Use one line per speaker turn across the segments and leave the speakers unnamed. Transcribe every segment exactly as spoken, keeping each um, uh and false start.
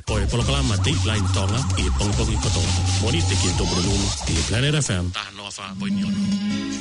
O e polokalama Dateline Tonga i e pongpongi kotoa. Moni te ki e dobro nunu i e Planet F M. Taha noa wha boi ni ono.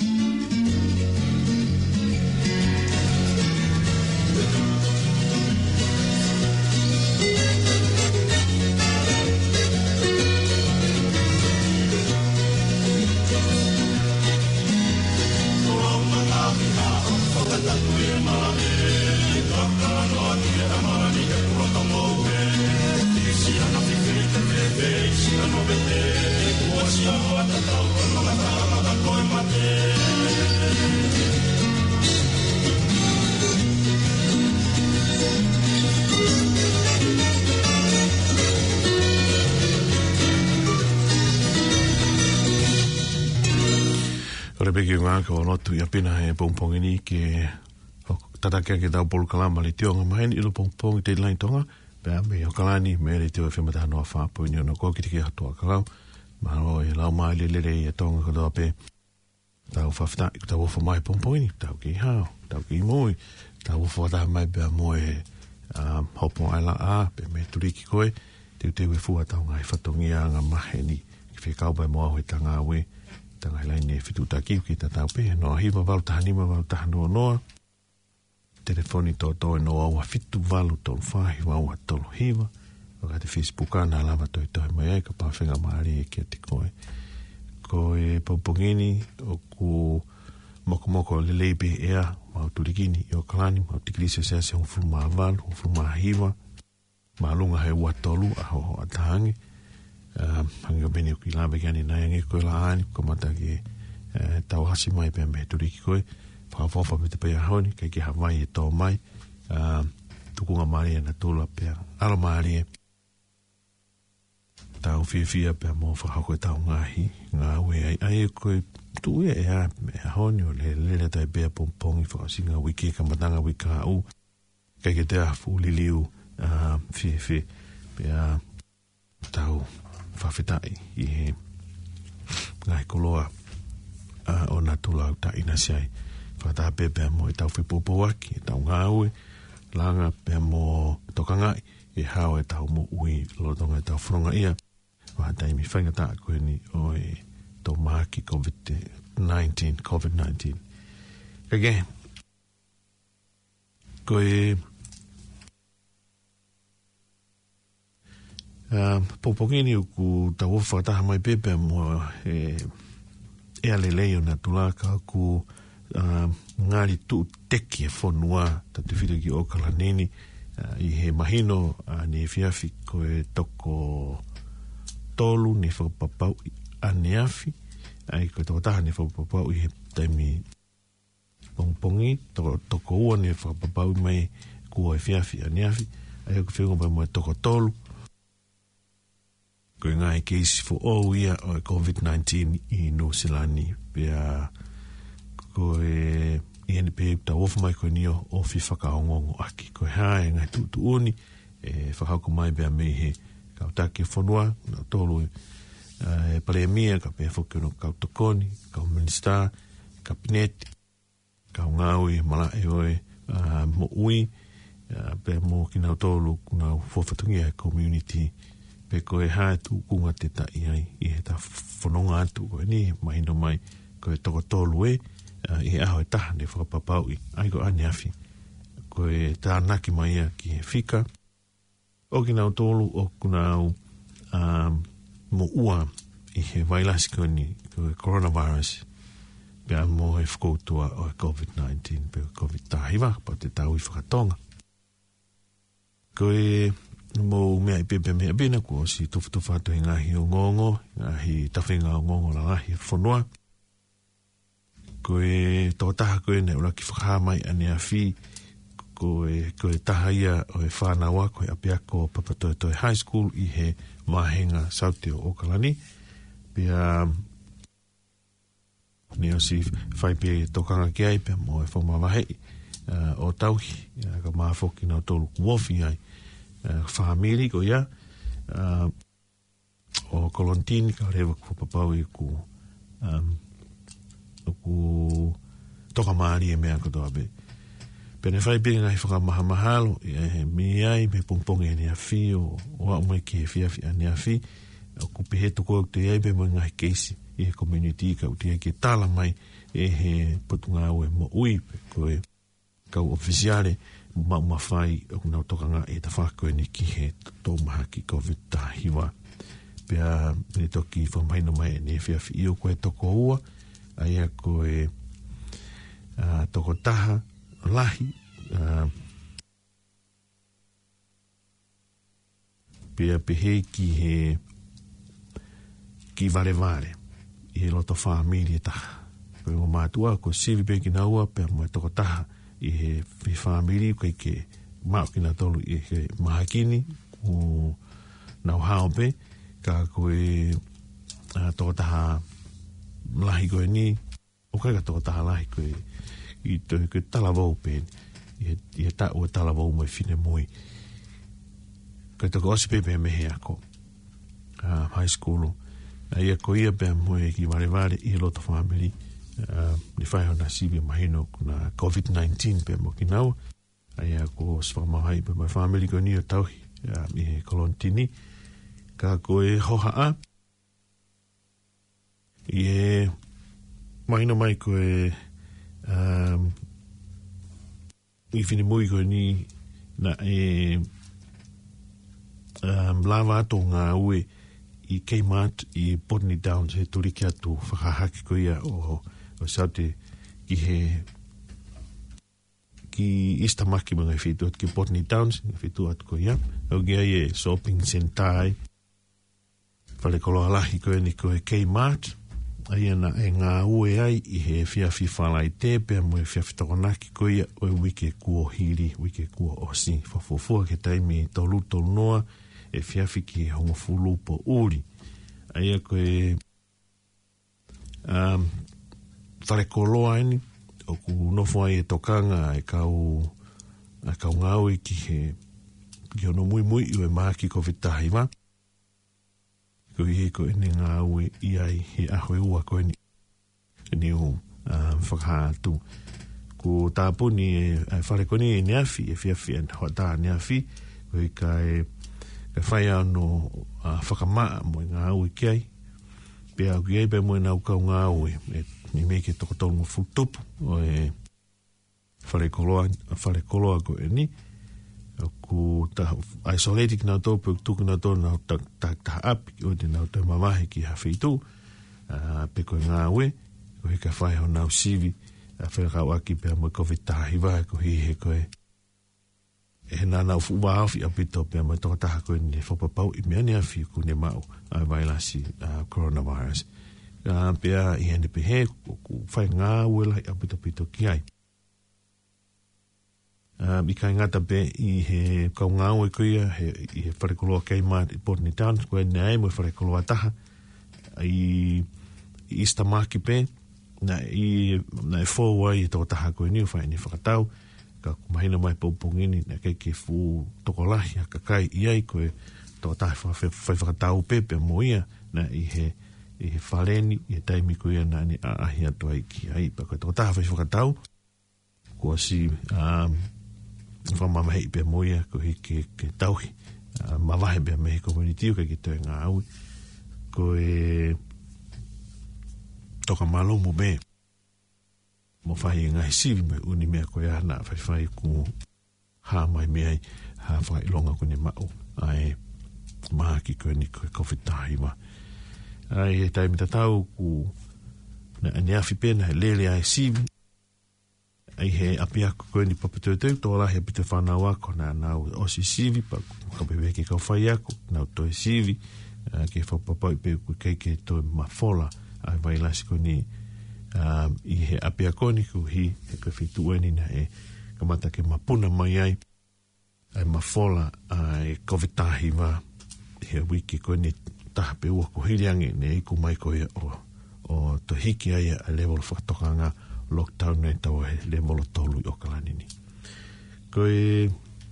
Rebeki ngā ka walotu ia pina he pongpongi ni ke tatake ke tau polu kalama li tionga maheni ilo pongpongi te lai tonga pea me o kalani me re te o whimata hanoa whapo ni ono kō kitiki hatua kalau mahalo e lau mai le lere ia tonga katoa pe tau whawhita i tau wofa mai pongpongi ni tau ki hao, tau ki moi tau wofa wataha mai pea moe hopo ai la a pe me turiki koe te te we fua tau ngai whatongia ngā maheni ki whikau pai moa hoi tanga we tanga lai ne fitu taki ki ta tau pe no hiva valu tahanima valu tahanoa noa telefoni to to no wa fitu valu to fa hiva wa to hiva o ka te Facebook ana lava to to mai ka pa fenga mari ke te koe koe popongini o ku moko moko le lebe ea ma turikini o kalani ma tiklise se se un fuma valu un fuma hiva malunga he wa tolu a ho atahangi hanga bene ki lawe gani na yangi koe la ani ko mata ki tau hasi mai pe me turiki koe whawhawha me te pea honi kei ki Hawaii e tō mai tukunga mari e na tūla pea alo mari e tau fia fia pea mō whahako e tau ngahi ngā ue ai ai koe tu e ea me honi o le lele tai pea pongpongi whakasinga wiki ka matanga wika u kei ke te afu liliu fia fia pea tau whawhetai i he ngai koloa uh, o nā tūlau ta ina siai whataha pē pēr mo i tau whipopo aki e tau ngāue langa pēr mo tokangai e hao e tau mo ui lotonga e tau whronga ia whatai mi whainga tā koe ni o e tau mahaki COVID nineteen COVID nineteen kage koe Uh, popongini o ku tau whataha mai pepe mo e, e ale leo na tulaka ku uh, ngāri tu teki e whonua tatu whita ki o kalanini uh, i he mahino uh, ni e whiawhi ko e toko tolu ni whakapapau a ne awhi ai ko e toko taha ni whakapapau i he taimi pongpongi toko, toko ua ni whakapapau mai kua e whiawhi a ne awhi ai ko whiunga pai mo e toko tolu koe ngai keisi fo o ia o COVID nineteen i New Zealand pia koe i ene pe ta ofu mai koe nio o fi whakaongongo aki koe hae ngai tu tu uni e whakauko mai bea me he kautake whanua na tolu e paremia ka pe whoke no kautokoni kau minister kabinet kau ngaui mala e oe mo ui pe mo kinau tolu kuna whawhatungia community pe koe hae tu kunga te ta iai i he ta whanonga atu koe ni mahino mai koe toko tolu e uh, i he aho e taha ne whakapapau i ai ko ane awhi koe tā naki mai ia ki he whika o ki nau tolu o kunau um, mo ua i he vailasi koe ni koe coronavirus pia mo he whakoutua o COVID nineteen pe COVID tahiwa pa te tau i whakatonga koe mo mea i pepe mea bina kua si tofu tofu atu i ngahi o ngongo, ngahi tawhinga o ngongo la ngahi whanua. Koe tō taha koe ne ura ki whakahamai ane a whi, koe, koe taha ia o e whānawa, koe apiako papatoe toe high school i he mahenga sauti o Okalani. Pia ni o si whaipe tokanga ki ai, pia mo e whamawahei uh, o tauhi, uh, ka maafoki na tolu kuofi ai, whahamiri ko ia uh, o Kolontini ka rewa ku papau i ku um, ku toka maari e mea katoa be Pene whai pia ngai whakamaha mahalo, e mi ai me pongpong e nea fi o wa umai ki he fia fi a nea fi, o kupe he toko te ai pe mo ngai keisi, i he community ka uti ai ke tala mai, e he potunga au e mo ui, ko e kau ofisiale, ma ma whai o nau toka ngā e ta whako e ni ki he tō maha ki COVID tahiwa. Pea me toki whamaino mai e ne fia fi i o koe toko ua, ai a koe uh, toko taha, lahi, uh, pea pehe ki he ki vare vare, i he loto whamiri taha. Koe o mātua, ko sivi pe ki naua, pea moe toko taha, i he whamiri, koe ke mao ki na tolu i he mahakini, o nau hao pe, ka koe uh, toko taha lahi koe ni, o kai ka toko taha lahi koe, i te koe talavou pe, i he ta ua talavou mai fine moi. Koe toko osi pepe mehe ako, uh, high school, a ia ko ia pe moe ki vare vare i he loto family, uh, ni whai hona sibi mahino kuna COVID nineteen pe mo ki nau, a ia ko swamahai pe mai family ko ni o tauhi, uh, i he kolontini, ka koe hoha a, i he mahino mai koe um, i whine mui koe ni na e um, lava ato ngā ue i Kmart i Botany Downs he turiki atu whakahaki koe ia o, o saute ki he ki Istamaki mga whitu at ki Botany Downs whitu atu koe ia au kia i e shopping centai whale kolo alahi koe ni koe Kmart ai ana e ngā ue ai i he whiawhi whalai te pia mo e whiawhi tokonaki koe ia o e wike kuo hiri, wike kuo osi whafofua ke taimi tolu tolu noa e whiawhi ki he hongo fulu po uri ai a koe um, whare koloa eni o ku nofo ai e tokanga e kau a kau ngā ue ki he ki ono mui mui i e maki ko vitahi ma ko i ko ene ngā ue i ai he ahoe ua ko ene ene o uh, whakahatu ko tāpuni e whare koni e neafi e whiawhi e hoa neafi ko i ka e ka whai ano uh, whakamaa mo i ngā ue ki ai pia ki ai pe mo i nau kau ngā ue e ni meke toko tonu futupu o e whare koloa whare koloa ko ene ku ta isolated na to pe tu na to na ta ta ta api o de na to mamahe ki ha fitu a pe ko nga we ko ka fai ho na sivi a fe ka wa ki pe mo covid ta hi va ko hi he ko e na na fu wa fi a pito pe mo to ta ko ni fo pa pau i me ni a fi ku ne mau a vai la si coronavirus a pe a i ende pe he ku fai nga we la a pito pito ki ai Uh, i kai ngata pe i he kau ngāu e kuia he, i he wharekoloa Kmart i Botany Downs koe nei mo i wharekoloa taha i, i Istamaki pe na i na e fōua i toko taha koe ni whai ni whakatau ka kumahina mai pōpongini na kei ke fu toko lahi a kakai i ai koe toko taha whai whakatau pe pe mo ia na i he i he whaleni i he taimi koe na ni a ahi atu ai ki ai pa koe toko taha whai whakatau kua si um, whamamahi pe moia ko hi ke, ke tauhi uh, mawahe pe mehi community o ka ki te ngā aui ko e toka malo mo be mo whahi ngai sivi me uni mea ko e ana whai whai ku ha mai mea ha whai longa ko ne mao ai maha ki koe ni koe kowhitahi ma ai e taimi tatau ku na aneafi pena he lele ai sivi ai he api ako koe ni papatutau tō la he pita whanau ako na nau osi sivi pa ka pewe ke kau whai ako nau toi sivi uh, ke whapapau pe ku kei ke toi mawhola ai vai lasi ko ni um, i he api ako ni ku hi he koe whitu eni na e kamata ke mapuna mai ai ai mawhola ai kovitahi wa he wiki koe ni taha pe ua ko hiriangi ne iku mai koe o, o to hiki ai a level whakatokanga lockdown nei tau he le molo tolu i okalani ni. Koe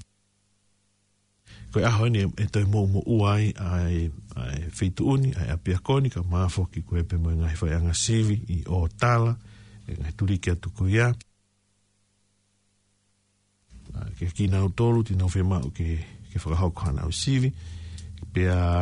koe aho ni e toi mō mō uai ai, ai whitu uni, ai apia koni ka māwhoki koe pe mo ngai whai anga sivi i o tala, e ngai turiki atu koe ia. ke kina o tolu ti no fema o ke ke whakahau kana o sivi pea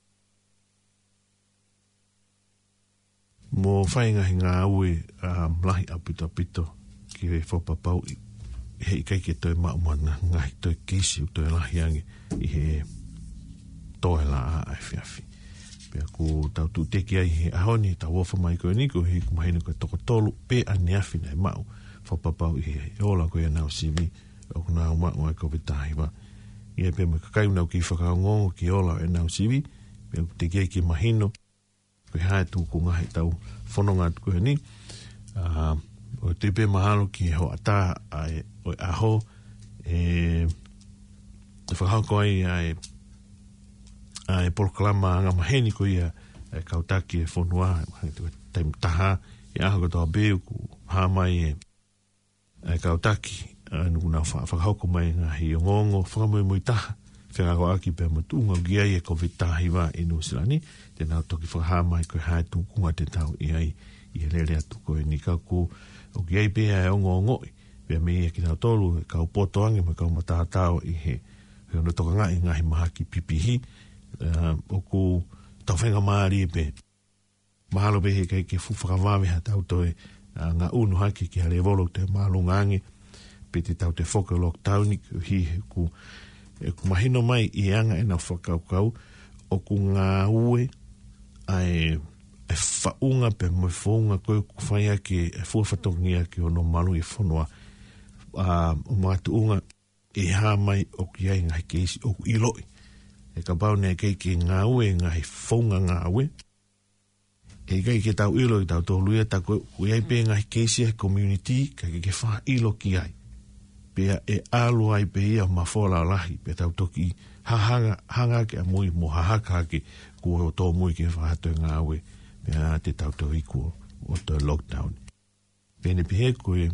mo whainga hi ngā ue uh, mlahi apito apito ki e whapapau i he i kai ke toi maumana ngahi toi keisi u toi lahi ange i he toe la a awhi awhi pea ku tau tu teki ai he ahoni tau wofa mai koe niko he kumahina koe toko tolu pe ane awhi nei mau whapapau i he ola koe anau sivi o kuna mau ai koe tahi wa i e pe me kakai unau ki whakaongongo ki ola e nau sivi pea ku teki ai ki mahino koe hae tū ko ngahi tau whanonga koe ni. Uh, o te pe mahalo ki ho ata ai o aho e e whakahau koe ai ai polokalama anga maheni ko ia e kautaki e whanua taim taha i aho katoa beo ku hamai e e kautaki nuku nao whakahau ko mai ngahi o ngongo whakamui mui taha whakako aki pe matunga o giai e ko vitahi wa i nusilani te nao toki whakahamai koe hae tūkunga te tau i ai i he lere atu koe ni kako o giai pēa e ongo ngoi pēa me ia ki nao tolu e kau poto ange me kau matātao i he he ono toka ngai ngahi mahaki pipihi uh, o ku tau whenga maari e pe mahalo pe he kai ke fuwhakawawe ha tau toe uh, ngā unu haki ki hare volo te malunga ange pe te tau te whoka lockdown i hi he ku e ku mahino mai i anga e nau whakaukau o ku ngā ue ai e whaunga pe mo whaunga koe ku whaia ki e fuawhatongia ki o no malu i whanua uh, o mātu unga e hā mai o ki ai ngai keisi o ku iloi e ka pau nea kei ki ngā ue ngai whaunga ngā ue e kei ki tau iloi tau tō luia ta koe ku iai pe ngai keisi e community ka ke ke wha ilo ki ai pea e alu ai pe ia ma whola lahi pe tau toki hahanga hanga ke a mui mo hahaka ke ku o tō mui ke whahato ngā ue pea te tau tō iku o tō lockdown pene pihe koe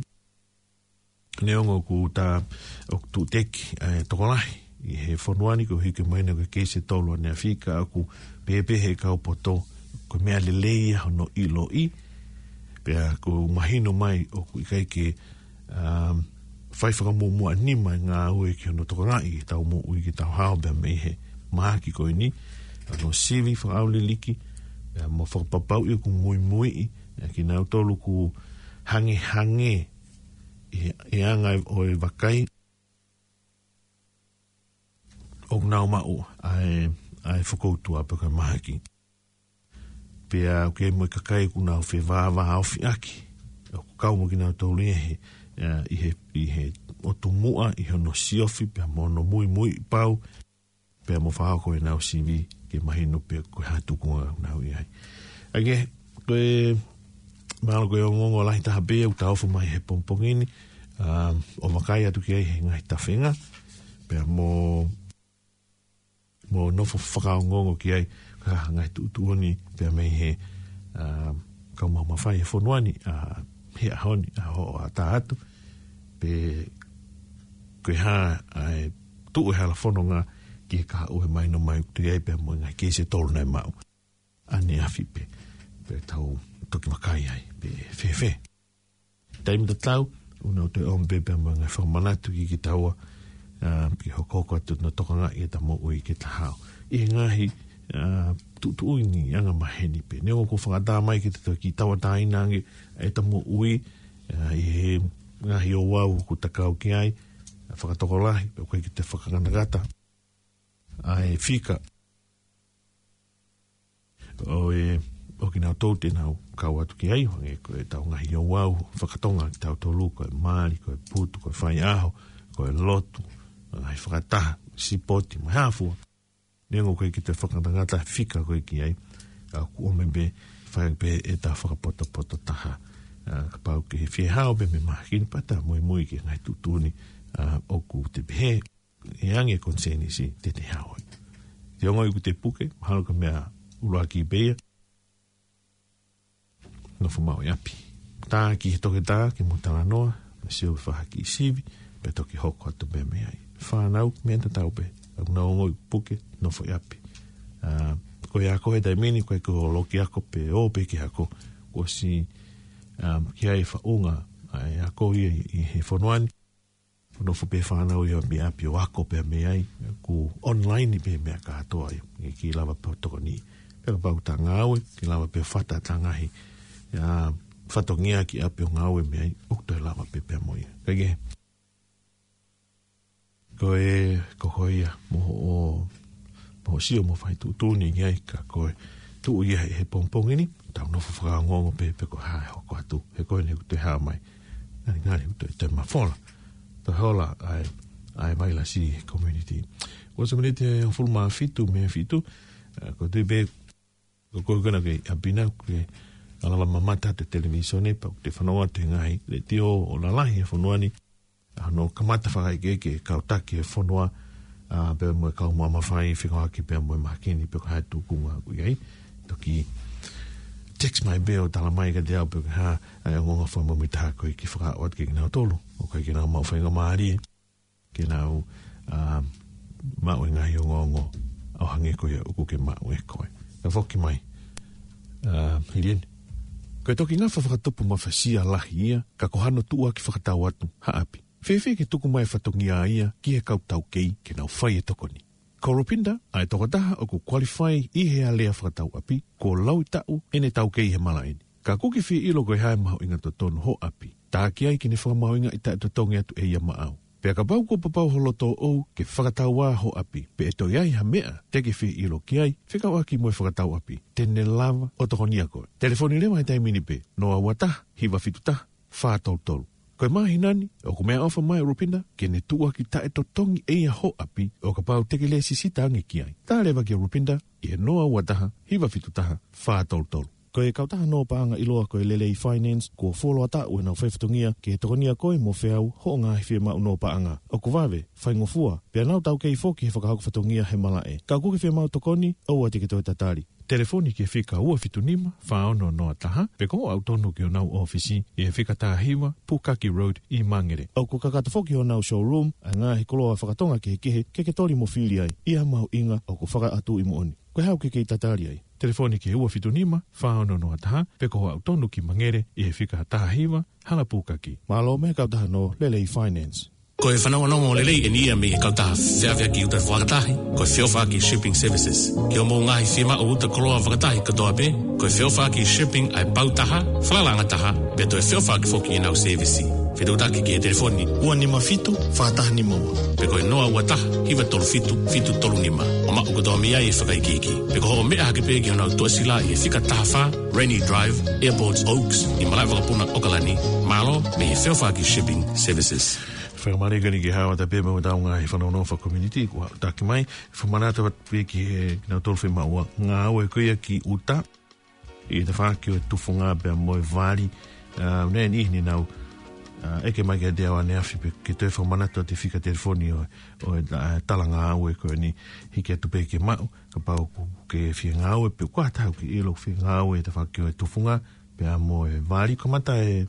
neongo ku ta o tu teki e tokolahi i he whanuani ko hike maina ko keise tolu ane a whika aku pepe he kau poto ko mea leleia hono ilo i pea ko mahino mai o ku ikai ke um, whai whakamumua nima ngā ue ki hono tokongai tau mo ui ki tau hao bea mei he mahaki koe ni no sivi whakaule liki mo whakapapau i ku mui mui i ki nau tolu ku hange hange e anga o e wakai o nau mau ai ai whakoutua peka mahaki pea o ke mo kakai ku nau whi vāwa au whi aki o kau mo ki nau tolu i he Uh, i he, i he o tu mua i hono siofi pia mono mui mui pau pia mo whao koe nau sivi ke mahino pia koe hatukunga nau i ai age koe mahalo koe o ngongo lahi taha bea u taufu mai he pompongini uh, o wakai atu ki ai he ngai tawhenga pia mo mo nofo whakao ngongo ki ai ka ngai tuutuoni pia mei he uh, kau mahu mawhai he whonuani uh, he ahoni aho a tā atu pe koe hā ai tuu e hala whanonga ki he kaha uhe mai no mai uktu iei pe mo ngai keise tolu nei mau ane awhi pe pe tau toki makai ai pe whewhe taimi ta tau una o te ombe pe mo ngai whamanatu ki ki taua uh, ki hokoko atu na tokanga i ta mo ui ki ta hao i ngahi uh, tu tu ni anga maheni pe ne ko whakata mai ki te ki tawa taina nge e tamu ui uh, i he ngahi o wau ku takau ki ai whakatoko lahi pe koe ki te whakanagata ai whika o e o ki nau tau te nau kau atu ki ai hange koe tau ngahi o wau whakatonga ki tau tolu koe maari koe putu koe whai aho koe lotu ai whakataha sipoti mai hafua nengo koe ki te whakanagata whika koe ki ai ka ku ome be whai be e ta whakapota poto taha uh, ka pau ki he whie hao be me mahakini pata mui mui ki ngai tutuni uh, o ku te behe e ange konseni si te te hao te ongo i ku te puke mahalo ka mea uloa ki beia no fumau i api tā ki he toke tā ki mutala noa me seo whahaki i sivi pe toki hoko atu be me ai whanau mea ta tau be au na ongo i puke no fo i api uh, koe ako he taimini koe ko loki ako pe o pe ki ako ko si um, ki ai whaunga ai ako i, i he whanuani no fu pe whanau ia me api o ako pe me ai, ku online i pe mea katoa i ki lava pe tokoni. Peka pau ta ngawe, ki lava pe whata ta ngahi, ia whatongia ki api o ngawe me ai, ukto e lava pe pe moia. Kage, koe kohoia, moho o, moho sio mo whai tu tūni ngai ka koe, tu ia he pompongini, tau no whawhaka ngongo pe pe ko hae hoko atu, he koe ni ukto e haa mai, ngari ngari ukto e te mawhola. Ta hola ai ai mai la si community. Was a minute on full ma fitu me fitu. Ko te be ko ko gana ke apina ke ala la mamata te televisione pa te whanoa te ngai le tio o la lahi e whanoani. No kamata whakai ke ke kautaki e whanoa pe mo kau mua mawhai whikawaki pe mo makini pe ko hai tukunga kui ai. Toki text my bill tala mai ka te au pe ha ai ngonga wha mo mita koe ki whakaot ke kinau tolu. O kai kina mau whainga maari, kina au mau e ngai o ngongo au hange koe uku ke mau e koe. Ka whoki mai, hirien. Koe toki ngā whakatupu ma whasia lahi ia, ka kohano tua ki whakatau atu, haapi. Whewhe ke tuku mai whatongia ia, ki he kautau kei, ke nau whai e tokoni. Ko Ropinda, ai tokataha o ku qualify i hea lea whakatau api, ko lau i tau, ene tau kei he malaeni. Ka kuki whi ilo koe hae maho inga totonu ho api. Tā ki ai ki ne whakamahoinga i tae totongi atu e ia maau. Pea ka pau ko papau holoto ou ke whakatau wā ho api. Pe e toi ai ha mea te ke whi ilo ki ai, whikau aki moe whakatau api. Tene lava o tokonia koe. Telefoni lewa i taimini pe, noa wataha, hiwa fitutaha, wha tolu tolu. Koe mahi nani, o ku mea ofa mai Ropinda, ke ne tua ki tae totongi e ia ho api, o ka pau teke le sisita ange ki ai. Tā lewa ki Ropinda, i e noa wataha, hiwa fitutaha, wha tolu tolu. Koe kautaha no paanga iloa koe lelei finance, ko wholoa ta ue nau whewhitungia, ke tokonia koe mo whiau ho ngā hiwhi mau no paanga. O ku wawe, whaingofua, pia nau tau kei whoki he whakahaku whatungia he malae. Ka kuki whia mau tokoni, au a teke toi tatari. Telefoni ki e whika ua fitunima, whaono noa taha, pe ko au tonu ki o nau ofisi, i e whika taha hiwa, Pukaki Road i Mangere. Au ku kakata whoki o nau showroom, a ngā he koloa whakatonga ke he kehe, ke ke tori mo whili ai, i a mau inga, au ku whaka atu i mo oni. Koe hau ke kei tatari ai. Telefoni ki e ua fitunima, whaono noa taha, pe ko au tonu ki Mangere, i e whika taha hiwa, hala Pukaki. Malo me kautaha no lelei finance.
Ko e whanau anongo o lelei e nia me e kautaha whiawhia ki uta whakatahi, ko e whiawha ki shipping services. Ki o mō ngahi whima o uta koloa whakatahi katoa pe, ko e whiawha ki shipping ai pautaha, whalalanga taha, pe to e whiawha ki whoki e nau servicei. Whitautaki ki e telefoni, ua nima fitu, whataha nima ua. Pe ko e noa ua taha, hiwa tolu fitu, fitu tolu nima. O maa katoa mi ai e whakaikiki. Pe ko ho mea hake pe ki o nau tuasila i e whika taha wha, Rainy Drive, Airports Oaks, i malai wakapuna Okalani, malo me e whiawha ki shipping services.
Whakamare gani ki hawa ta pēma o taunga he whanau nofa community, kua taki mai, whamanata wat pē ki he nau tolwhi maua, ngā aue kuia ki uta, i te whaki o tufunga pēr moe vāri, nea ni ni nau, eke mai ki a dea wane awhi pe, ki toi whamanata o te whika telefoni o, o tala ngā aue koe ni, hiki atu pē ki mau, ka pau ke whia ngā aue, pe kua tau ki ilo whia ngā aue, te whaki o tufunga, pēr moe vāri, komata e,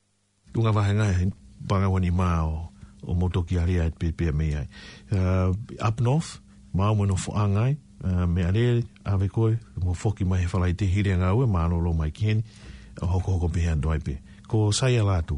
tunga wahenga e, banga wani maa o, o motoki area et pe pe me ai. Uh, up north, mau mo no fo angai, uh, me ale ave koe, mo foki mai he whalai te hire ngā ue, maa lo mai kiheni, o hoko hoko pe hea doi pe. Ko saia lātu.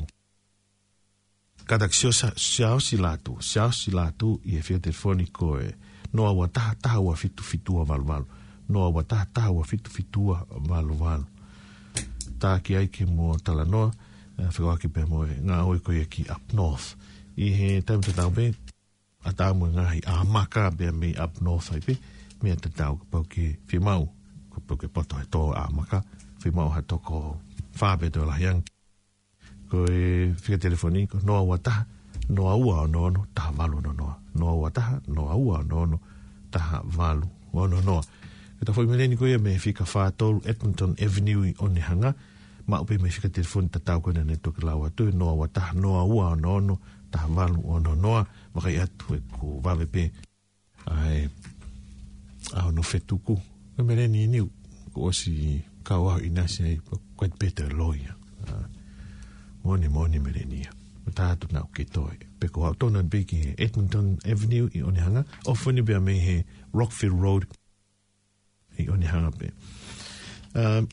Katak sio siao si lātu, siao si lātu i e whia telefoni koe, noa wa taha taha wa fitu fitua valu valu. Noa wa taha taha wa fitu fitua valu valu. Tā ki ai ke mo tala noa, uh, whikawaki pe mo e ngā ue koe ki up north. I he tau te tau pe, a tau mo ngahi a maka bea me up north ai pe, mea te tau ka pau ki whimau, ka pau ke poto he tō a maka, whimau ha toko whāpe tō lahiang. Ko e whika telefoni, ko noa ua taha, noa ua o nono, taha valu no noa. Noa ua taha, noa ua o nono, taha valu o no noa. Ka tau whaimene koe me whika whātolu Edmonton Avenue i Onehanga, ma upe me whika telefoni ta tau koe nane toki lau atu, noa ua taha, noa ua o nono, taha valu o no noa, wakai atu e ko wawe pe, ai, au no whetuku, ka mere ni niu, ko osi kau au inasi ai, quite better lawyer, moni moni mere nia, tātu nau ke toi, pe ko au tona beki Edmonton Avenue i Onehanga, o whani bea me he Rockfield Road i Onehanga pe. Um,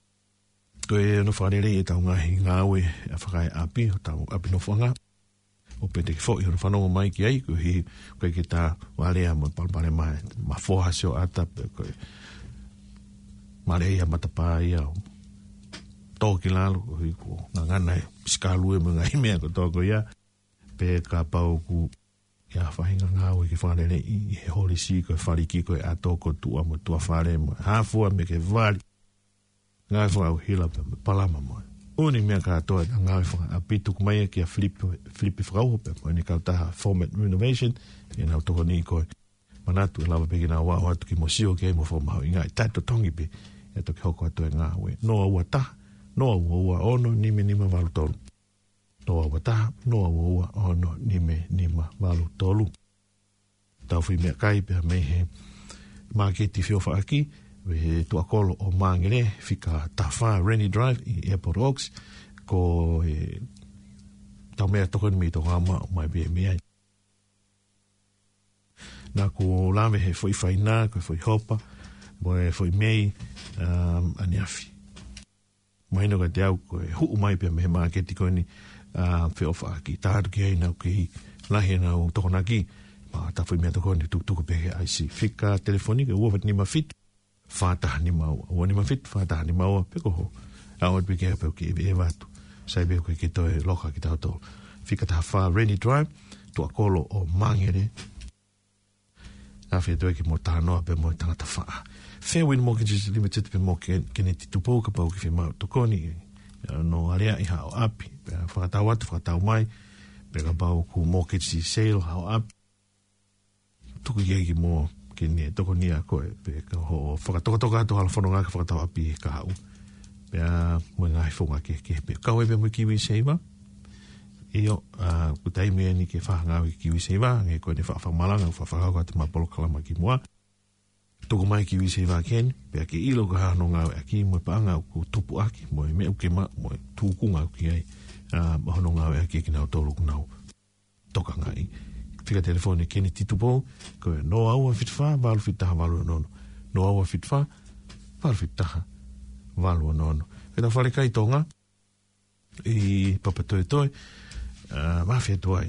ko e no whanere e tau ngahi ngāwe a whakai api, o tau api no whanga, o pe te fo i whanonga mai ki ai, ko hi, koe ki tā walea mo palpare mai, ma foha seo ata, koe, mare ia matapa ia, tō ki lalo, ko hi, ko ngangana e, skalue mo ngai mea ko tō ko ia, pe ka pau ku, ia whahinga ngāu i ki whanere i he hori si, koe whariki koe ato ko tua mo tua whare mo, hāfua me ke wali, ngai whakau hila pe palama mo. Uni mea ka atoa na ngai whaka apitu kumai ki a flipi whakau pe mo, ni kau taha format renovation, i nau toko ni koe, manatu e lawa peki nā wā watu ki mo sio ke mo whamau, i ngai tato tongi pe, e toki hoko atu e ngā we, noa ua taha, noa ua ua ono, nime nima walu tolu. Noa ua taha, noa ua ua ono, nime nima walu tolu. Tau whi mea kai pe mei he, māketi whiowha aki, we tu akolo o Mangere, fika Tawha Rennie Drive i Airport Oaks, ko e, tau mea toko ni mi toko ama o mai bea mea. Nā ko lawe he fwoi whaina, ko fwoi hopa, mo e fwoi mei, um, ani afi. Mahino ka te au, ko e huu mai pia mehe māketi koe ni, uh, whiowha aki, tātu ki hei nau ki lahi nau toko naki, ma ta fwoi mea toko ni tukutuku pehe aisi. Fika telefonika, ua wat ni mawhitu, whātaha ni maua. Ua ni mawhit, whātaha ni maua, peko ho. Aot peke hapeu ki ewe e watu. Sai peko ki toi loka ki tau tau. Whika taha wha Rennie Drive, tua kolo o Mangere. Awhia toi ki mo taha noa pe mo i tangata wha. Fairwind Mortgages Limited pe mo kene titupo ka pau ki whima tokoni. No area i hao api. Whakatau atu, whakatau mai. Peka pau ku mortgage sale hao api. Tuku iegi mo kene toko nia koe, pe ka ho whakatoka ato hala whanonga ka whakatau api e ka hau. Pea mo ngai whonga ke ke pe. Kau e pe mo Kiwi Saver. Eo, uh, kutai mea ni ke whahangau i Kiwi Saver, nge koe ne whawhamalanga, whawhakau ati mapolo kalama ki mua. Toko mai Kiwi Saver ken, pea ke ilo ka hanongau e aki, mo e paanga ku tupu aki, mo e mea uke ma, mo e tūkunga ki ai, uh, hanongau e aki ki nau tolu ku nau toka ngai. Fika telefone kene titupo, koe no aua fitwha, walu fitaha walu anono. No aua fitwha, walu fitaha walu anono. Kena whare kai tonga, i papatoe toi, uh, mawhia tuai.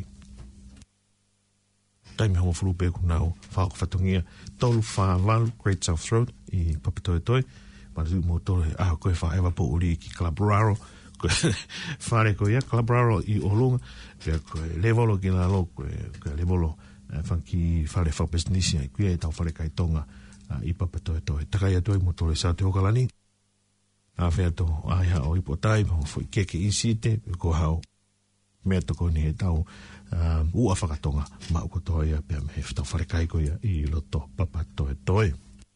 Taimi hongo furupe ku nau, whaoko whatungia, tolu wha walu, Great South Road, i papatoe toi, matu mo tole, ah, koe wha ewa po uri ki Calabraro, whare koe ia, Calabraro i Olunga, pia koe levolo ki la lo, koe, koe levolo, whanki whare whapesnisia, i kuia e tau whare kai tonga, i papatoe toi. Takai atu ai mo tole sa te okalani, a whea to aiha o ipotai, fwoi keke isite, ko hao, mea toko ni he tau, ua whakatonga, ma uko toi ia, pia me he tau whare kai koe i loto papatoe toi.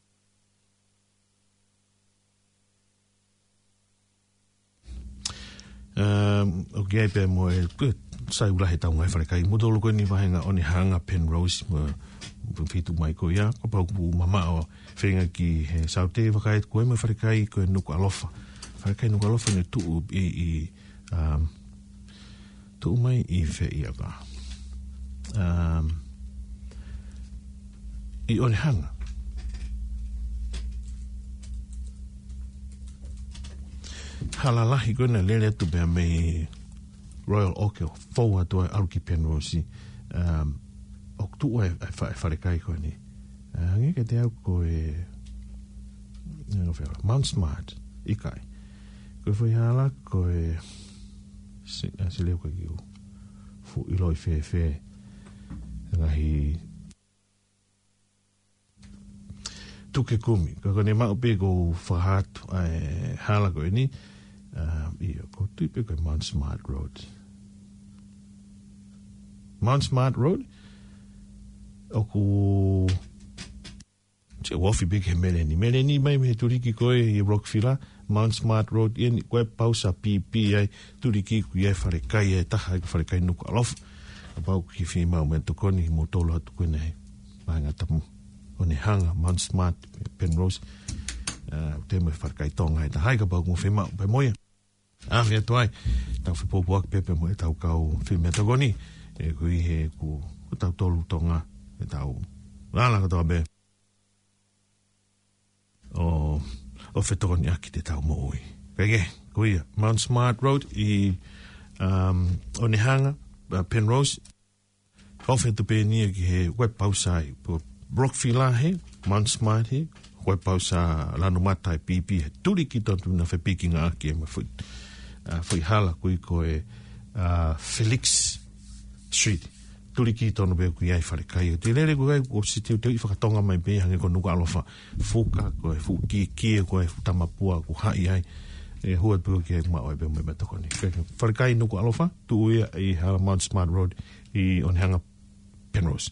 Um, o ki ai pe mo e sai ulahe tau ngai wharekai mutolo koe ni wahenga o ni hanga Penrose mo whitu mai ko ia ko pau ku mama o whenga ki he saute wakai koe mo wharekai koe nuku alofa wharekai nuku alofa ni tuu i, i um, tuu mai i whe ia ka um, i o ni hanga halalahi koe na lele atu bea mei Royal Oak o fau atu ai aruki Penrose um, o tu e wharekai koe ni uh, nge ke te au koe Mount Smart i kai koe whai hala koe se, uh, se leo koe ki u fu iloi whee whee ngahi tuke kumi koe koe ne mau pe ko whahatu ai hala koe ni Um, ia, ko tuipe koe Mount Smart Road. Mount Smart Road? O ku... Te wafi big he meleni. Meleni mai me turiki koe i Rockville. Mount Smart Road, ieni koe pausa pipi ai. Turiki ku iei wharekai e taha i wharekai nuku alof. A pau ki whi mau me tokoni mo tolo atu koe nei. Mahinga tamu. O ne hanga, Mount Smart, Penrose. Uh, te me wharekai tonga e tahai ka pau mo whi mau pe moia. Ah, vea tuai, tau whipopu ak pepe mo e tau kau whimea tagoni, e kui he ku, ku tau tolu tonga, e tau rāla katoa be, o, o whetogoni aki te tau moui. Kage, kui Mount Smart Road i um, Onehanga, uh, Penrose. Ofe te pēnia ki he web pausai po Brockville he, Mount Smart he, web pausa lano matai pipi he turi ki tontu na whe pikinga aki e ma fui. Uh, fui hala kui ko e uh, Felix Street. Turi ki tonu beo kui ai whare kai. Te lere koe ko siti o te i whakatonga mai pe hange ko nuka alofa fuka ko e fu ki ki ko e tamapua ko hai ai. E hua tu ki e mao e beo mai matokoni. Whare kai nuka alofa tu uia i hala Mount Smart Road i on hanga Penrose.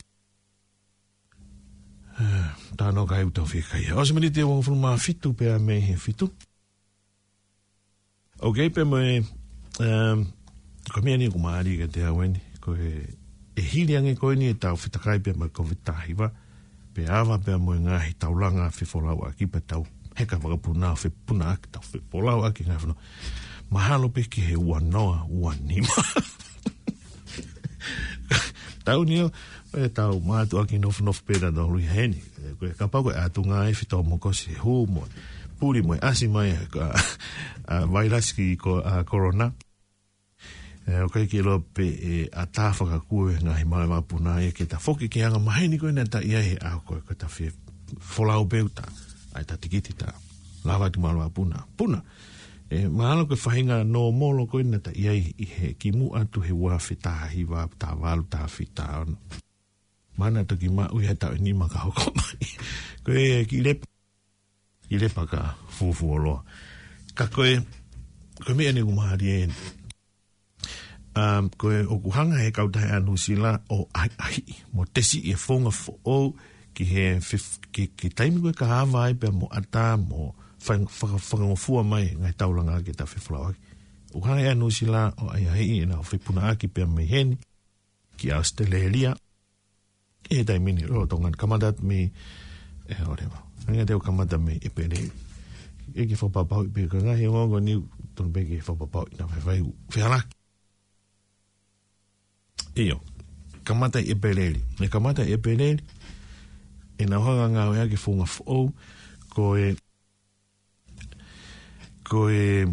Uh, tā no kai utau whikai. Osi mani te wong whunu maa fitu pēr me he fitu. Ok, pēr me um, ko mea ni ko maari ka te aweni ko e e hili ange koe ni e tau whitakai pēr mai COVID tahiwa pe awa pēr mo ngahi taulanga whiwholau aki pe tau heka whakapuna whi puna aki tau whiwholau aki ngai whanu mahalo pe ki he ua noa ua nima tau nio e tau mātu aki nofu nofu pēra no hui heni koe kapau koe atu ngai whitau mo kosi hu mo puri mo asi mai a vairasi ko a corona e o kai ki lo pe e a tāwhaka kue ngahi mai mapuna e ke ta whoki ki anga maheni koe na ta ia he a koe ko ta whi wholau peuta ai ta tikiti ta lawa tu malwa puna puna e mahalo koe whahinga no molo koe na ta ia i he ki mu atu he ua whi tahi wa ta walu ta whi ta ono mana to ki ma ui hata ni maka hoko mai koe ki lepa i lepa ka fufu oloa ka koe koe mea ni kumahari e Um, koe o kuhanga he kautahe anu sila o ai ai mo tesi e whonga fo o ki he fif, ki, ki taimi koe ka hawa ai pe mo ata mo whangofua mai ngai taulanga ki ta whiwhlau aki o kuhanga he anu sila o ai ai e na whipuna aki pe mai heni ki Australia e taimini ro tongan kamadat me e orema hanga teo kamata me e pere e ki whapapau i pe ka ngahi ngongo ni tonu pe ki whapapau i na whai whialaki iyo, kamata e peleli. Ne kamata e peleli, e na hanga ngā wea ki whunga whou, ko e, ko e,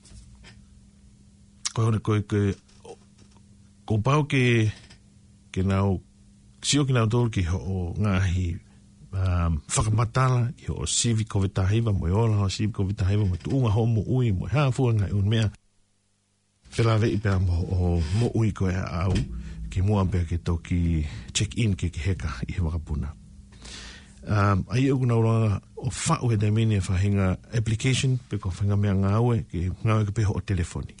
ko e, ko e, ko e, ko pau ke, ke nau, sio ki nau tōru ki ho ngāhi, um, whakamatala, ki ho sivi kovitahiva, mo e ola ho sivi kovitahiva, mo tu unga ho mo ui, mo hea fuanga i un mea, whilawe i pēr mo, mo ui ko e au, ki mua pia ke toki check-in ke ki heka i he wakapuna. Um, ai e kuna uranga o whau he daimini e whahinga application pe ko whahinga mea ngāue ke ngāue ke peho o telefoni.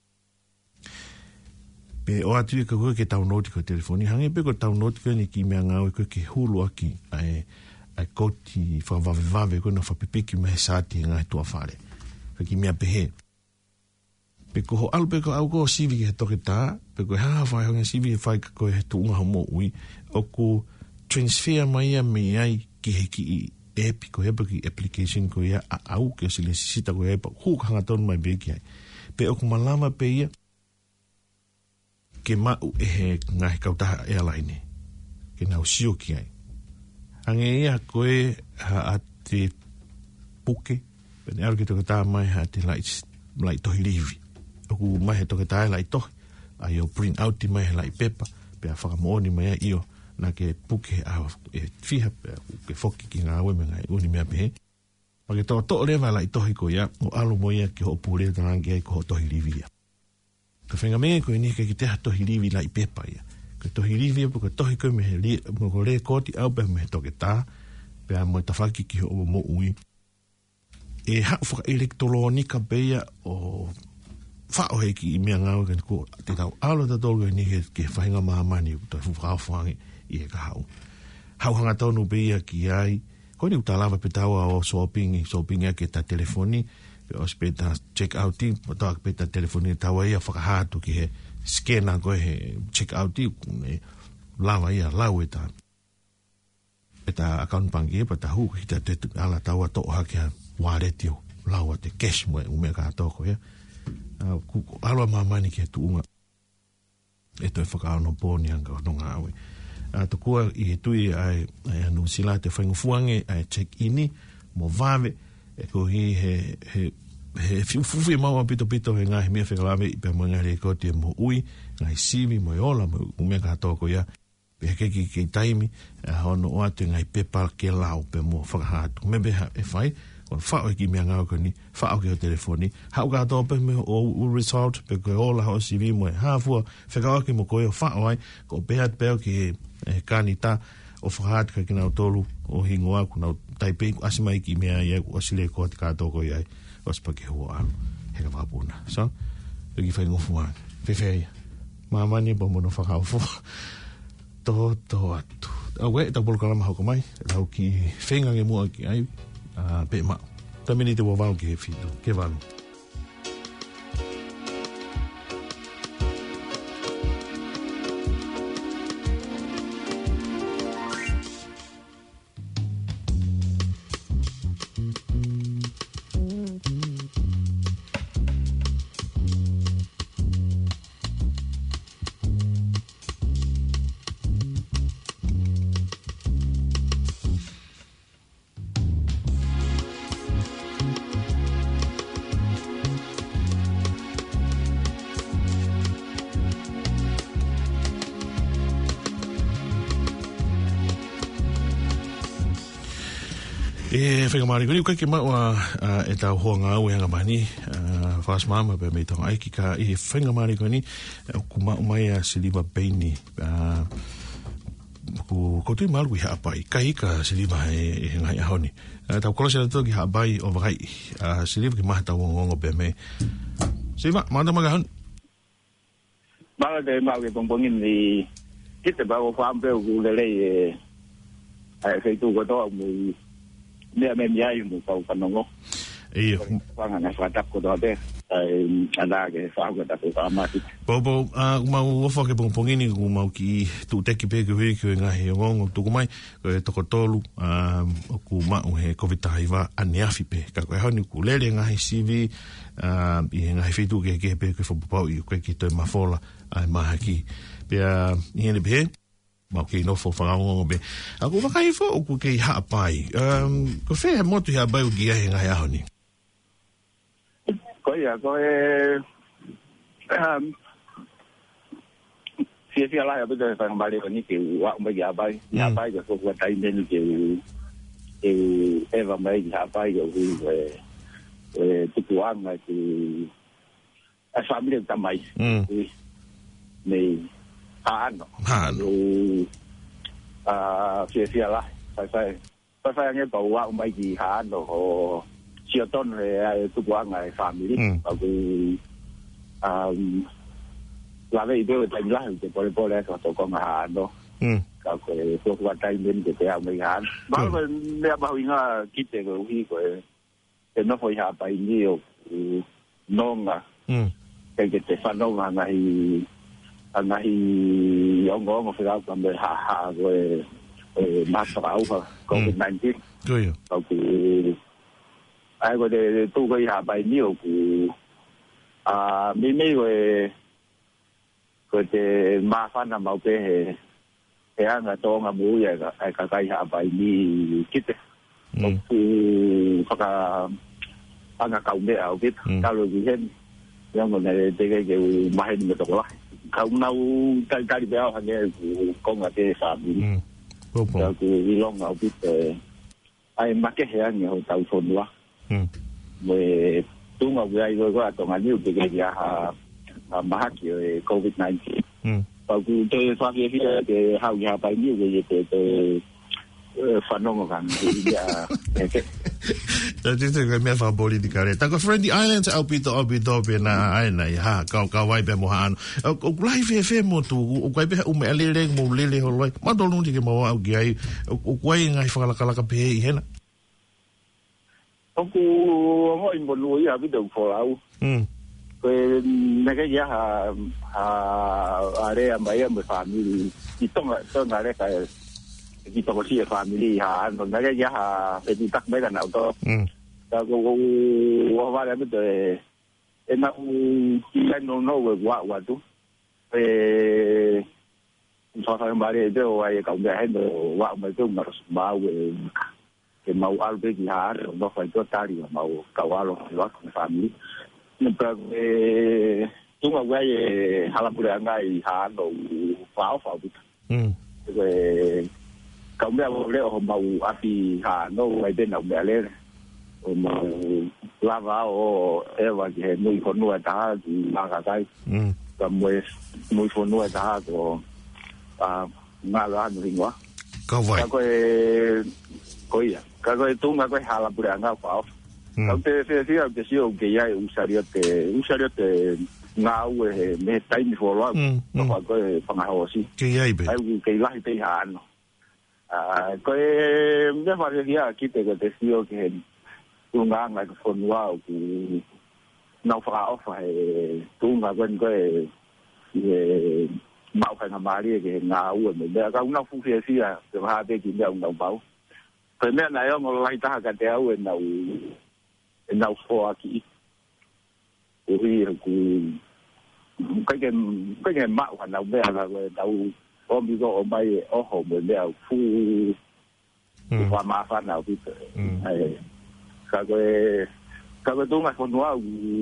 Pe o atu e ka koe ke taunoti ko telefoni, hangi pe ko taunoti ko ni ki mea ngāue koe ke hulu aki ai, ai koti whawave vave koe na whapipiki mehe sāti e ngai tua whare. Ka ki mea pehe. Pe ko ho alu pe ko au ko sivi he toke tā, pe ko haa whai honga sivi he whai ka koe he tu unga homo ui, o ko transfer mai a me ai ki he ki i epi, ko hepa ki application ko ia a au ke o sile sisita ko hepa, huk hanga tonu mai beki ai. Pe o ko malama pe ia, ke mau e he ngahi kautaha airline, ke nau sio ki ai. Hange ia koe ha a te puke, pe ne aru ki toke tā mai ha te lai, lai tohi livi. Oku mai he toke tae lai tohi, a i o print out i mai he lai pepa, pe a whakamooni mai a io, na ke puke a e whiha, pe a ke whoki ki ngā weme ngai uni mea pehe. Pa ke toa toa rewa lai tohi ko ia, o alo mo ia ki ho pūre tanangi ai ko ho tohi livi ia. Ka whenga mea koe ni ke ki teha tohi livi lai pepa ia. Ke tohi livi ia, po ke tohi koe me he li, mo ko le koti au pe me he toke tā, pe a mo tawhaki ki ho mo ui. E hau whaka elektronika pe ia o whao he ki i mea ngāwe kani ko te tau alo ta tolu ni he ke whahinga mahamani ta whukao whangi i he ka hau. Hau hanga tonu pe ia ki ai, ko ni utalawa pe taua o shopping, shopping ia ke ta telefoni, pe o pe ta check out i, o ta pe ta telefoni taua ia whakahatu ki he skena koe he check out i, lawa ia lau e ta. E ta account banki e pa ta hu ki ta te ala taua to hake a waretio, lawa te cash mo e umea ka toko ia. Uh, kuko alwa mamani ki tu unga e toi whakao no pōni anga o nonga awe uh, to kua i he tui ai, ai anu sila te whaingufuange ai check ini mo vave e ko hi he, he he fufu e mau pito pito he ngai mea whekalame i pe mga re ko te mo ui, ngai sivi mo e ola mo umea ka toko ia, pe ke ki ki taimi, hono o atu ngai pepa ke lau pe mo whakahatu. Mebe e whai, kon whao e ki mea ngau koni, whao ke o telefoni, hau ka tō pe me o result, pe koe ola hao sivi mo e hāfua, whakawaki mo koe o whao ai, ko pehat peo ki he kanita, o whakahatu ka kina o tolu, o hingoa, kuna o taipei, asimai ki mea ia, o sile ko te kātoko iai, o spake hua alu, heka whapuna. So, lagi whai ngofu wang, whewhea, mamani pa mono whakawfu, to to atu. Awe, tau polo kalama hauka mai, tau ki whengange mua ki ai, pe mao. Tamini te wawau ki he whitu, ke walu. E whakamari koni, kai ke maua e tau hoa ngā ue hanga mani, whaas mama pe mei tonga aiki ka e whakamari koni, ku mau mai a Siliva Baini, ku kotui malu ki haapai, kai ka Siliva e ngai ahoni. Tau kola se rato ki haapai o wakai, Siliva ki maha tau ngongo pe mei. Siliva, maata magahon?
Maga te mau ke pongpongin ni kita bago whaambeo ku lelei e kaitu kotoa mui mea me mea i mo pau panongo.
Iyo.
Wanga na whatak ko doa te. Ana ke whaaka tapu whaamati.
Bobo, kumau wafa ke pongpongini, kumau ki tu teki peke hui ki ngahi o ngongo tuku mai, ko e toko tolu, ku mau he COVID-19 ane afi pe. Ka koe hauni ku lele ngahi C V, i ngahi whitu ke ke peke whapupau i koe ki toi mafola, ai maha ki. Pea, i hene pehe, mau kei nofo whangaongo be. Ako wakai fo o ku kei haapai. Um, ko whea motu hea bai o ki ahe ngai ahoni?
Ko ia, ko e... Um, Fia fia lai abito e whangamari ko ni ke wak mai ki hapai. Ki hapai ka kukua taimeni ke ke ewa mai ki hapai ka hui ko e tukuanga ki a familia tamai. Nei Haano.
Haano.
Ah, fia fia lah. Sai sai. Sai sai nge bau wa mai ki Haano ho sio ton e tu wa ngai family. Aku um la vei do ta la ke pole pole ka to ko Haano. Mm. Ka ko ko wa tai men ke te mai Han. Ba me ba winga kite ko wi ko e no foi ha pa ni o nonga. Mm. Ke ke te fa nonga ngai anahi ongo mo fira ka me ha ha go e masa au ha COVID nineteen.
Goio.
Ku ai go de tu go ha bai ni o ku a mi me go e ko te ma fa na mau pe he e anga to nga mu ya ka ai ka kai ha bai ni kite. Ku ka anga ka me au kit ka lo gi hen yang go ne te ke ma he ni to la. Không nâu cari cari béo hàng nghe con là cái phạm gì, rồi cái long ngạo biết ai mắc cái hàng nhiều tàu phồn quá, về tú ngọc gây rồi có tổng anh nhiều cái cái gì à mắc cái COVID nineteen, rồi cái tôi phát cái cái hao nhà phải nhiều cái gì cái cái phản ứng của anh thì cái
Jadi tu kami apa boleh dikare. Tako Friendly Islands au pito au pito pe na ai na ha kau kau wai pe mo han. O live F M tu o kai pe o me lele mo lele ho loi. Ma dolu ndi ke mo au gai o kai ngai fa la kala ka pe i hena.
O ku ho in bon lui a pito fo au. Mm. Ko na ke ya ha ha are mai am family. Itong tong are ka ki to si family ha no na ya ha pe ti tak me na auto ta go wa va le de e na ki no no wa wa tu e so sa mare de wa e ka de hen wa me tu ma ma we ke mau alu pe ki ha no fa to tari mau kawalo wa con family ni pra e tunga wa e hala pura ngai ha no fa fa bu
mm
e ka me le o mau api ha no ai de no me le o mau lava o e wa ki no i kono ta ma ka kai
mm
ka mo mo fono ta ko a ma la no ringwa
ka vai
ka ko e ko ia ka ko tunga ko hala pura nga fa ka te se se que si o que ya usaría te usaría te nga u me tai mi fo lo no fa ko fa nga ho si
que ya ibe
ai que la te ha no ah ko e me fa que ya ki te que te si o que tunga nga ko fo no ku no fa o fa e tunga ko ko e mau ka nga mari que nga u me ka una fu que si a se va de ki me un bao ko me na yo mo lai ta ka te au na u na fo aqui o rio ku cái cái cái cái mạo hoạt động bây giờ là đâu có bị có bay ở hồ bên đèo phu hoa ma phát nào thì hay cái cái cái cái tôi mà con nói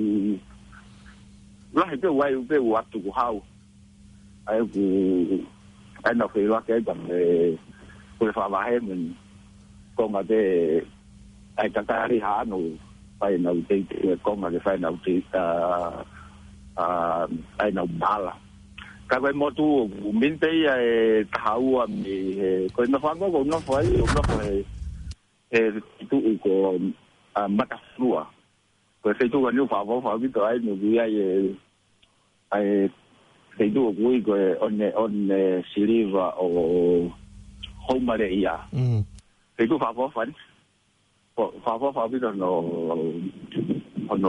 lại cái quay cái hoạt tụ hao ai ku anh nào phải lo cái bằng cái pha vải mình con mà cái ai ta ta đi há nụ phải nấu thì con mà phải nấu thì à ai nấu bala cái cái món tu mình thấy tháo à mình cái nó phán có nó phải nó phải tu của mắt lúa cái cái tu cái nó phá phá phá biết rồi nó bị ai ai cái tu của cái on on silver o homaria cái tu phá phá phán phá phá phá biết rồi nó nó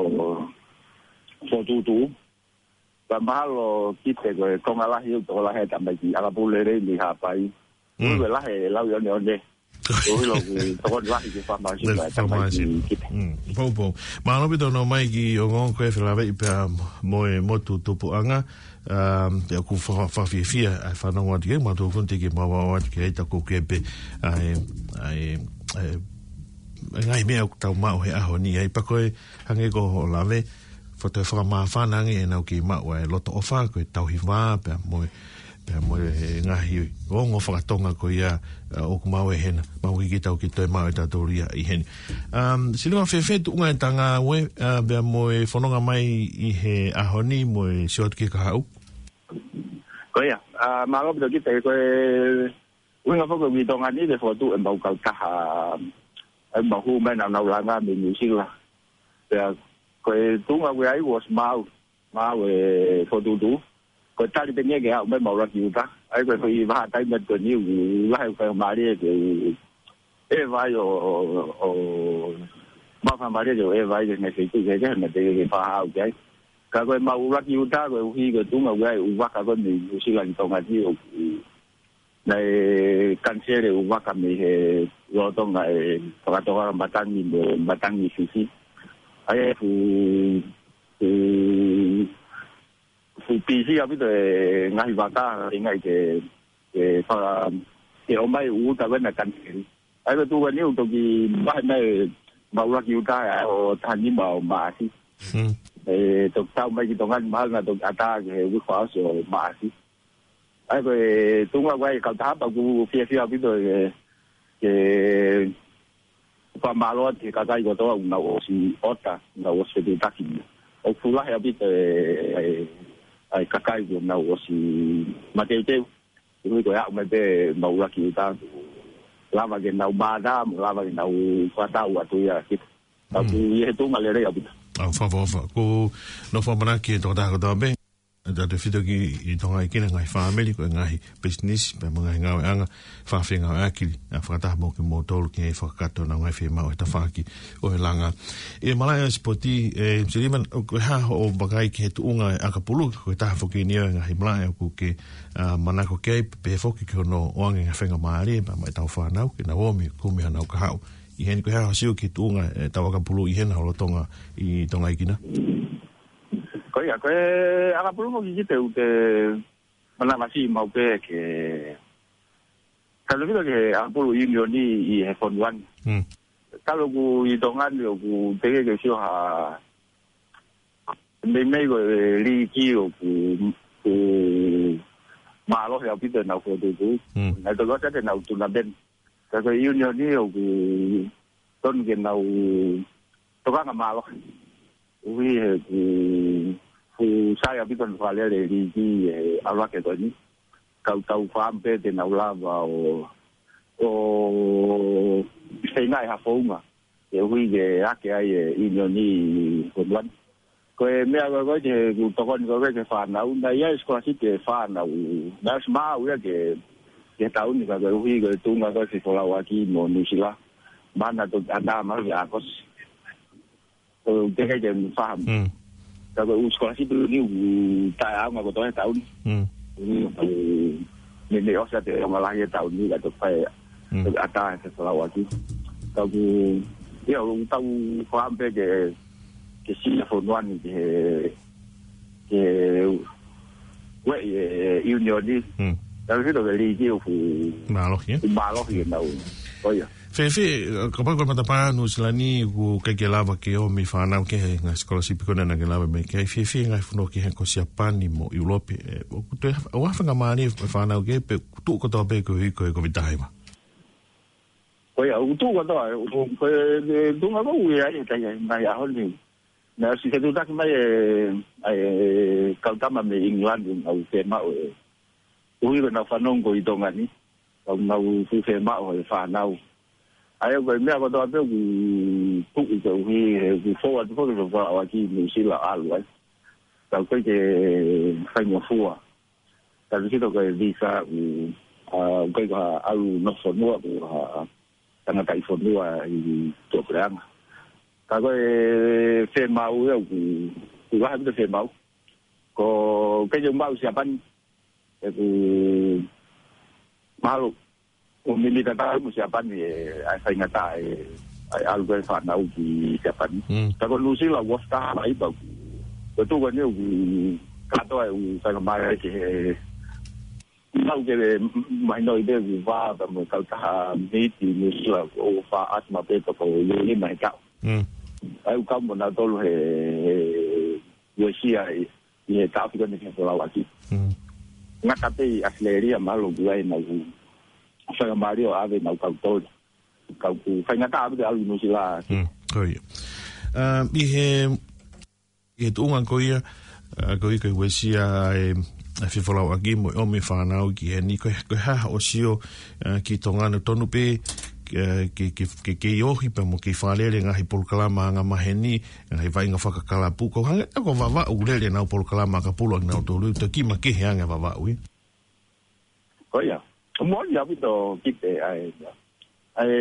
phô tu tu và má lo kita cái con ala hiu to la he tamai ki ala bule re ni ha pai người la he lau yo ne onde rồi lo to la hi fa ma si la tamai ki
po po ma no bito no mai ki o ngon ko fe la ve pa mo mo tu tu po anga um pe ku fa fa fi fi ai fa no wat ke ma to fun te ki ma wa wat ke ta ko ke pe ai ai ngai me o tau ma o he aho ni ai pa ko hange ko la ve fo te fra ma fa na nge na ki ma wa lo to fa ko tau hi va pe mo pe mo ngai o ngo fa tonga ko ia o ku ma we hena ma wi ki tau ki to ma ta to ria i hen um silo fe fe tu ngai tanga we be mo fo no mai i he aho ni mo short ki ka au
ko ia a ma lo ki te ko we nga fo ko wi tonga ni de fo tu en bau ka ka em bảo hu bên nào nào là nga mình nhiều xin là cái tú nga cái ấy was mau mau về phô tu tú cái ta đi bên nghe cái bên bảo là nhiều ta ấy cái phải vào tay mình cái nhiều lại phải mà đi cái em vai ở ở bao phần mà đi rồi em vai cái này thì cái cái này thì cái pha hao cái cái cái mau rất nhiều ta rồi khi cái tú nga cái u vác cái bên mình nhiều xin là tông là nhiều này căn xe đều vác cái mình lo tông này phải tông là batang ni batang ni sisi ai phụ phụ phụ pi si ở bên đây ngay vào ta ngay cái cái pha cái ông bay u ta bên là căn xe ai cái tu cái nhiều tông gì bay này bảo là nhiều ta à ở thành như bảo mà si để tông tao mấy cái tông anh mà là tông ta cái cái khóa rồi mà si ai cái tung qua quay cầu tháp bảo cu phía phía bên đây cái qua mà lo thì cái cái đó là nó是ota nó是对打击我除了还有边的哎cái cái của nó是mà tiêu tiêu因個有咪俾冇啦叫單拉埋嘅腦巴單拉埋嘅腦花刀啊對啊但係嘢都咪你咧入邊
啊發發發個no fa mana ke to da ko be da de fido ki i tonga ki ngai family ko ngai business pe mo ngai ngai anga fa fe ngai akili a fa ta mo ke mo tol ki fa ka to na ngai fe ma o ta fa ki o langa e mala spoti e siliman ko ha o bagai ke tu unga akapulu ko ta fo ki ni ngai mala ko ke mana ko ke pe fo ki ko no o ngai fe ngai mari ma mai ta fa na ki na o mi ko mi na ka ha i hen ko ha siu ki tu unga ta akapulu i hen ha lo tonga i tonga ki na
có nhà cái anh bố không chỉ từ từ mà làm gì màu cái cái kalau kita ke Apollo Union ni i Form One.
Hmm.
Kalau ku hitungan yo ku tege ke sio ha. Mấy mấy người đi chiều ku ku mà lo theo biết nào của tôi cũng này tôi có chắc cái nào tụi làm bên cái cái Union ni yo ku tôn cái nào tôi có mà lo. Vì ku ku saya biết con phải để đi đi ở lại cái đó ni. Cầu tàu farm pe de nào la vào o sei ngai ha fo mà eu hui ge a ke ai Union ni Form One ko me a go je ku to kon go ke fa na un dai es ko si ke fa na u das ma u ke ke tau ni ga go hui ge tu nga go si fo la wa ki mo ni sila mana to ada ma ya ko o de ke je fa
Hmm.
ga go u ko si tu ni u ta a ma go to tau ni
Hmm.
Nên để ở đây ông là tàu như là tôi phải ở ta sẽ là vậy chứ tàu cái điều tàu khoan về cái cái sinh Form One thì cái vậy Union đi tàu cái đó cái lý do phụ
Mà lo kia.
mà lo hiện đâu có gì
Fefe, kapag ko matapa no sila ni ku kay lava ke o mi fana ke nga scholarship ko na nga lava me kay fefe nga funo ke ko sia pani mo Europe o ku te o fa nga mani fana ke pe tu ko to pe ko ko ko vitai ma.
Ko ya u tu ko to ko ko tu nga ko u ya ni tai na ya hol ni. Na si ke tu tak mai ai kal tama me England au fe ma o. U ko na fa non ko i to nga ni. Ko na u fu fe ma o fa na u. Ai ko me ko to pe ku ku i ko hi ku fo wa fo ko va wa ki ni si la alu ai. Ta ko ke fa mo fu wa. Ta si to ko visa u a ko ko alu no so no a tanga kai fo no i to programa. Ta ko fe mau yo ku ku va de fe mau. Ko ke yo mau siapan ku malu o milita ta mo siapan ni ai fa ngata ai ai algo fa na u ki siapan. Ta ko lusi la wasta ai ba. Ko tu ko ni u ka to ai u sa ma ke mau ke mai noi de va ba mo ka ta ni ti ni la o fa asma pe ko ni mai ka.
Hmm.
Ai u ka mo na to lo he yo si ai ni ta fi ko ni ko la wa ki.
Hmm.
Ngata pe asleria malo guai na u fa Mario ave na ka to ka ku fa ngata ave alu no sila.
Hmm. Ko ye. Uh, i he i tu ngan ko ia ko i ko wesia e a fifola wa gi mo o me fana o gi ni ko ko ha o sio ki tonga no tonu pe ke ke ke ke yo hi pe mo ki fale le nga hi pol kalama nga maheni nga hi vai nga faka kala pu ko hanga ko va va u le na pol kalama ka pulo na to lu to ki ma ke hanga va va ui
ko ya mo ya bi to ki te ai ai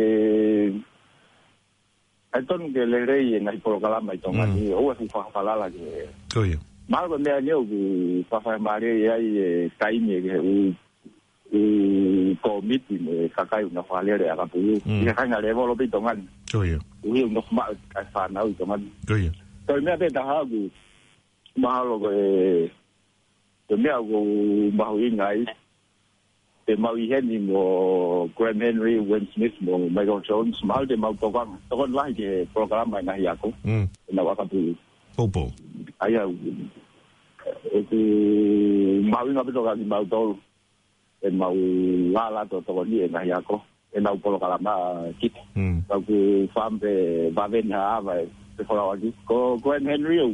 ai ton ke le rei nga pol kalama i tonga ni o fu fa fa la la ke
ko ya
ma ko me ani o fa fa mare ai tai me ke u u komiti me kakai una fale re aga pu ni ka nga le volo bi tonga
ko ya
u no ma ka fa na u tonga
ko ya
to me be da ha gu ma lo ke to me go ma hu ngai te mau i hen ni mo Graham Henry, Wayne Smith, mo Michael Jones, mal te mau tokang, tokang lah ke program mai nahi aku.
Hmm.
Na waka tu.
Popo.
Aya itu mau ngapi tokang mau tol. E mau lala to tokang ni nahi aku. E mau program ma kit.
Hmm.
Aku fam pe baven ha vai pe fola lagi. Ko Graham Henry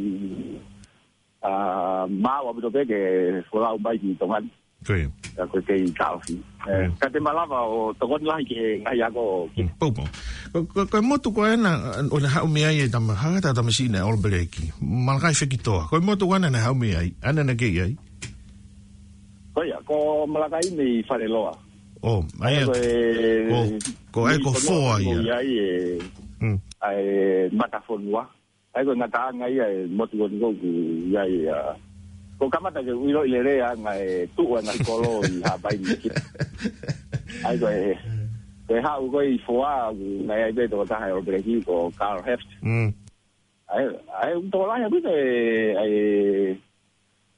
ah mau apa tu ke fola bai di tongan.
Ko ya.
Ko ke tau fi. Ka te malava o tokon lai ke ai ako.
Popo. Ko ko motu ko na o na ha me ai da ma ha ta ma sina all breki. Mal kai fekito. Ko motu ko na na ha me ai. Ana na ke ai.
Ko ya ko malakai ni fareloa.
Oh, ai ko ko ai ko fo ai.
Ai
Mm.
ai matafonwa. Ai ko ngata ngai ai motu ko ko ai ko kamata ke uilo ile ya ngai tu na kolo i ha bai ni ai ko e ha u ko i foa ngai ai be to ta hai o breki ko Carl Heft
Mm.
ai ai to la ya bi ai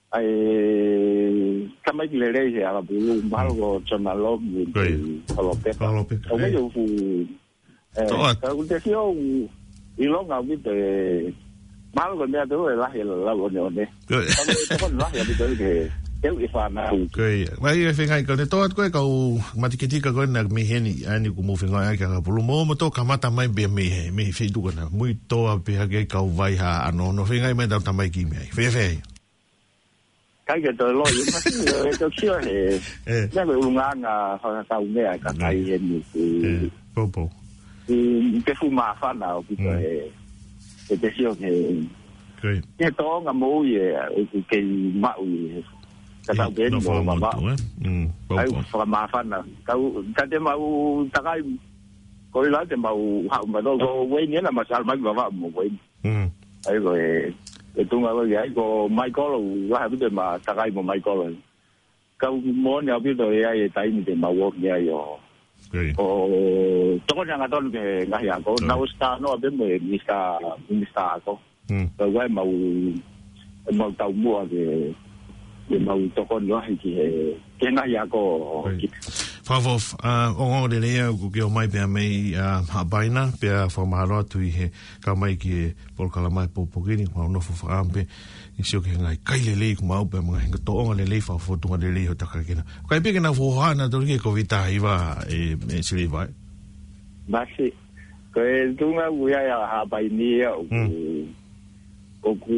ai kama ile le ya la bulu malo chona lo ni lo pe lo pe o me yo fu eh ka u te sio i lo nga vi te malo ko me do la he la lo ne ne ko ko la ya bi ke eu e fa na
okay vai e finga ko ne to ko ko matiketika ko na me heni ani ko mo finga ka bulu mo mo to kamata mai be me he me fe du ko na muito a pe ke ka vai ha ano no finga me da tamai ki me fe fe
cái cái tôi lo những cái người tôi chưa hề cái người uống ăn à hoặc sao nghe cả tay hiện thì
bố bố
thì cái phu mà phát nào thì cái cái cái siêu thì cái đó là mua gì cái cái mạo gì cái tao biết mua mà mạo cái phu mà phát nào cái cái cái mạo tất cả coi lại cái mạo học mà đâu có quên nhớ là mà sao mấy bà vợ một quên cái rồi cái tung ở cái cái máy có rồi cái biết được mà tất cả một máy có rồi câu muốn nhau biết rồi ai tại mình thì mà work nhà rồi ồ tôi đang ở đó cái cái nhà có nào star nó bên mình mi star mi star có rồi cái màu màu tàu mua cái cái màu tôi còn nó hay cái cái nhà có
Favov, o ngō re rea ko ke o mai pia mei habaina, pia whamaharo atu i he ka mai ki polkala mai popokini, kwa onofo whaampe, i sio ke ngai kaile lei ku mau pia mga hinga toonga le lei whafotunga le lei ho takakina. Kai peke na whohana toringe ko vita hiwa e siri vai?
Basi, ko e tunga uia ya habaini o ku o ku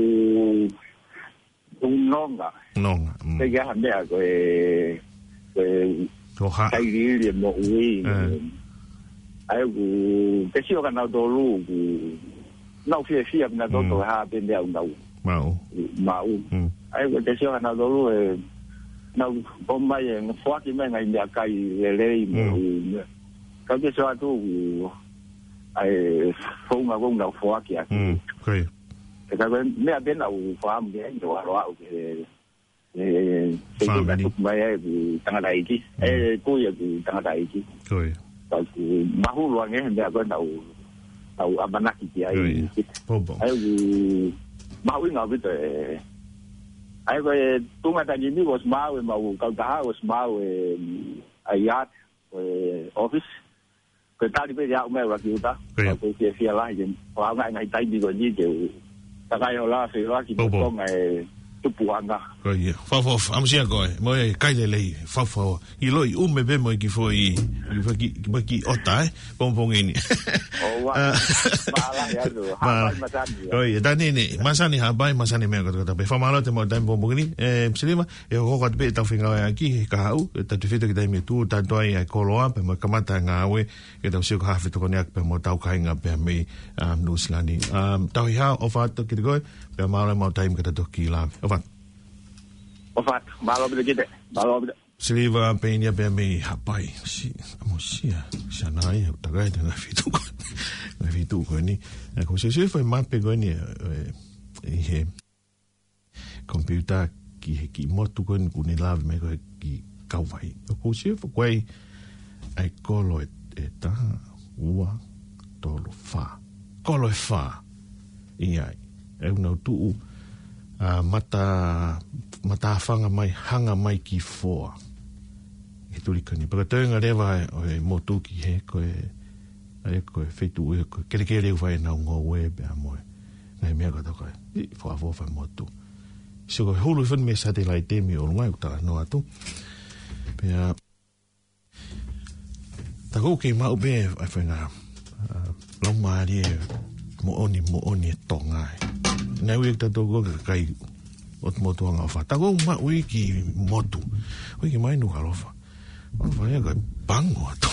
nonga.
Nonga.
Peke hamea ko e ko e cái gì liền một người, ai cũng cái siêu cái nào đó luôn, nào phía phía nào đó đó ha bên đèo nào,
màu,
màu, ai cũng cái siêu cái nào đó luôn, nào hôm nay phát cái mấy ngày nhà cây lấy cái cái số đó, ai phong nào cũng nào phát kìa, cái cái mấy bên nào phát một cái đồ đó cái
family
mai ku tanga dai ki e ku ya ku tanga dai ki
oi
ta ku ma hu lo nge nda ko nau nau abana ki ai
bobo
ai ku ma hu nga bi te ai ko tu ma ta ni ni was ma we ma u ka ta was ma we ai ya office ko ta di pe ya me ra ki ta ko ke fia la yin wa nga ngai tai bi ko ni de ta ka yo la se la ki ko ngai puanga
ko ye fa fa am sia ko mo e kai le le fa fa i lo i u me be mo ki fo i i fa ki ki ki ota e pom pom ni
o wa mala ya do ha ma masani
ko ye dani ni masani ha bai masani me ko ta be fa malo te mo dai pom pom ni e silima e ko ko be ta finga aki ka au ta te fito ki dai me tu ta doi ai ko lo pe mo kamata nga we ke ta sio ka ha fito ko ni ak pe mo tau kai nga pe me um no slani um tau ha ofa to ki go pe malo mo time ka ta to ki la ofa
ofa malo bi de malo bi
Silva peña pe me hapai si amo sia sanai ta ga ta fitu na fitu ko ni ko se se foi mape ko ni e he computer ki ki motu ko ni ni lave me ko ki kawai ko se fo kwai ai kolo e ta ua tolo fa kolo e fa i ai e no tu a mata mata fanga mai hanga mai ki foa e tuli kani para tenga leva e motu ki he ko e ai ko e fetu e ko kele kele vai na ngo web a mo ngai me ka ka i fo a fo fa motu so ko holu fun me satellite te mi o ngai ta no atu pe a ta ko ke ma be a fenga long ma di mo oni mo oni tonga na wi ta to go kai ot moto nga fa ta go ma wi ki motu wi ki mai no ka fa o fa ya ga bango to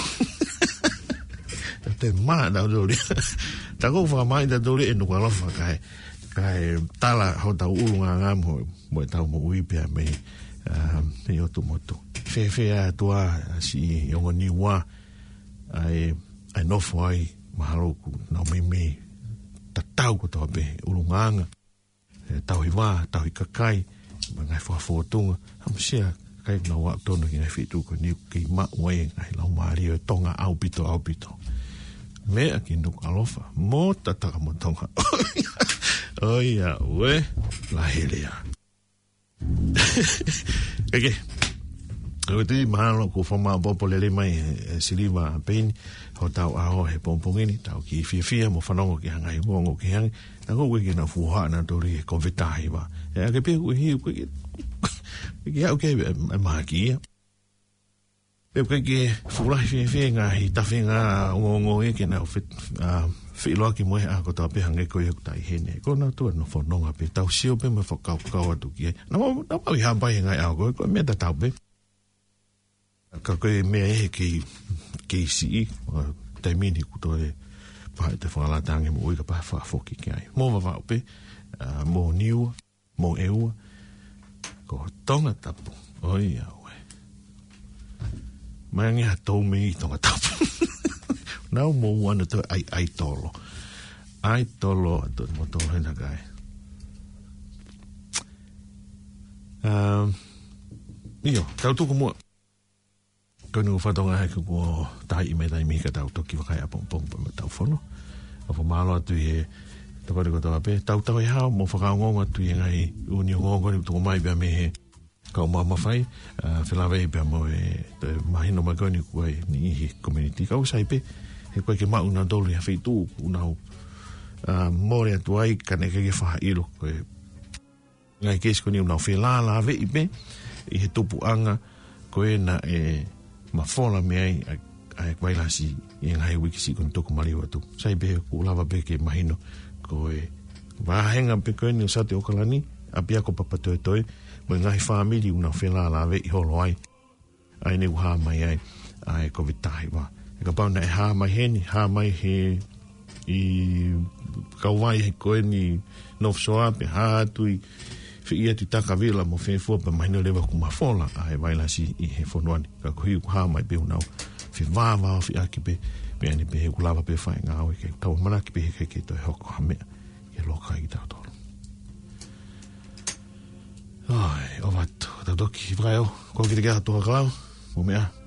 te ma da do ri ta go fa mai da do ri no ka fa kai kai tala ho ta u nga nga mo mo ta mo wi pe me me o to moto fe fe a to si yo ni wa ai ai no foi mahalo ku na me me ta tau ko to be ulunganga tau i wā, tau i kakai ma ngai whafotunga ham sia kai na wā tono ki ngai whitu ko niu ki ma ue ngai lau maari o tonga au pito au pito mea ki nuk alofa mo tataka mo tonga oia ue la helea Okay. Ko tu mahalo ko forma popo le mai siliva pain ho tau a ho he pompongini tau ki fi fi mo fanongo ki hanga i wongo ki hang na ko ki na fuha na tori ko vitai ba e ke pe ku hi ku ki ya okay ma ki pe ku ki fula fi fi nga hi ta fi nga ngongo e ki na fit fi lo ki mo a ko ta pe hanga ko yo tai he ne ko na to no fononga pe tau sio pe me fo ka ka tu ki na mo na pa ha ba nga a ko ko me ta tau pe ka koe mea ehe kei kei si taimini kuto e paha te whakalatange mo ui ka paha whakafoki ki ai mō wawao pe mō niua mō eua ko tonga tapu oi aue mai angi ha tau me i tonga tapu nau mō wana to ai ai tolo ai tolo ato mo tolo hena kai um, iyo tau tuku mua kono fatonga he ko tai me tai mi ka tau toki wa kai pom pom pom tau fono o fo malo tu e to ko to pe tau tau ha mo fa ngonga tu e ngai uni ngonga ni to mai be me he ka ma ma fai fe la ve be mo e mai no ma goni ku e ni hi community ka usai pe e ko ke ma una dole fe tu una mo re tu ai ka ne ke fa ilo ko ngai ke sko ni una fe la la ve be e he topu anga ko e na e ma fola me ai ai kwai la si en hai wiki si kon toko mali watu sai be ku lava be ke mahino ko e va henga pe ko ni usate okalani apia ko papa to to mo ngai family una fela la ve holo ai ai ne ha mai ai ai ko vitai va e ka pa na ha mai he ni ha mai he i ka vai ko ni no soa pe ha tu fi ia tu taka vila mo fe fo pa mai no leva ku ma fola ai vai la si i he fonwani ka ku ha mai be unau fi va va fi aki be be ani be ku lava be fa nga o ke tau mana ki be ke ke to hoko ha me ke lo kai ta to ai o va to da doki vreo ko ki ga to ra o me